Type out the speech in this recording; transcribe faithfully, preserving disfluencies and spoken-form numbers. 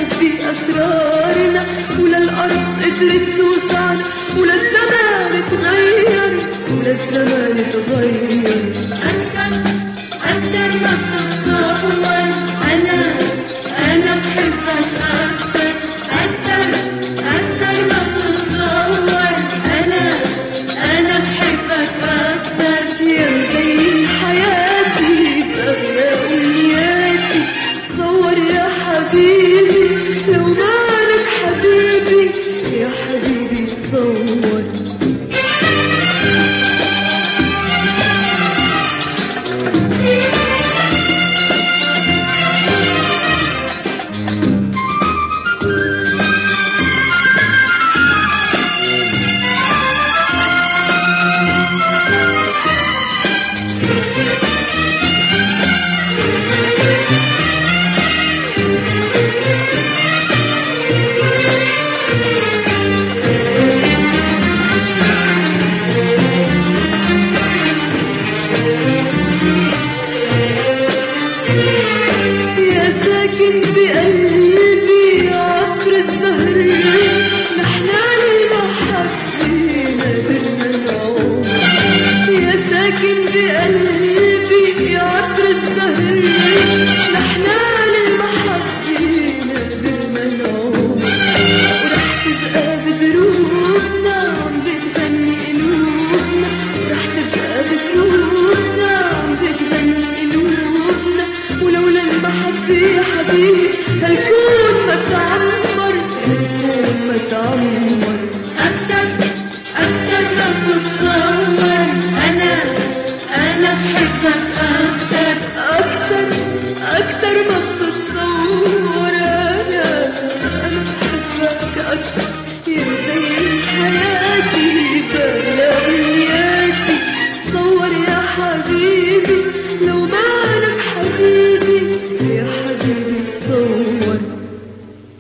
تخبي أسرارنا، ولا الأرض قدرت توسعنا، ولا الزمان اتغير، ولا الزمان اتغير. أكتر أكتر ما بتتصور، أنا أنا بحبك أكتر أكتر أكتر ما بتتصور، أنا أنا بحبك أكتر. يا مزين حياتي بأغلى أمنياتي، تصور يا حبيبي لو مالك حبيبي، يا حبيبي تصور. ساكن بقلبي عطر الزهر، نحنا لما حبينا درنا العمر. يا ساكن بقلبي عطر الزهر، نحنا لما حبينا درنا العمر. ورح تبقى بدروبنا عم بتغني قلوبنا، ورح تبقى بدروبنا عم بتغني قلوبنا. ولولا المحبة يا حبيبي هالكون ما تعمل